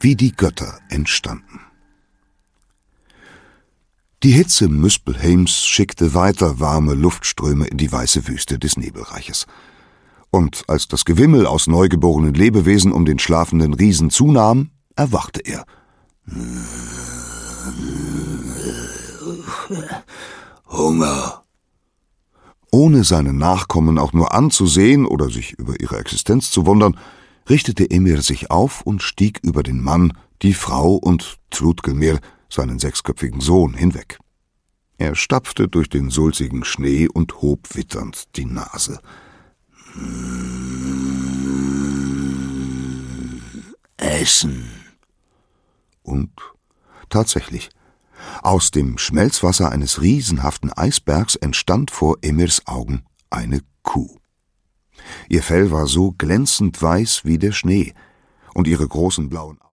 wie die Götter entstanden. Die Hitze Muspelheims schickte weiter warme Luftströme in die weiße Wüste des Nebelreiches. Und als das Gewimmel aus neugeborenen Lebewesen um den schlafenden Riesen zunahm, erwachte er. Hunger. Ohne seine Nachkommen auch nur anzusehen oder sich über ihre Existenz zu wundern, richtete Emir sich auf und stieg über den Mann, die Frau und Thrudgelmir, seinen 6-köpfigen Sohn, hinweg. Er stapfte durch den sulzigen Schnee und hob witternd die Nase. Essen. Und tatsächlich, aus dem Schmelzwasser eines riesenhaften Eisbergs entstand vor Emirs Augen eine Kuh. Ihr Fell war so glänzend weiß wie der Schnee, und ihre großen blauen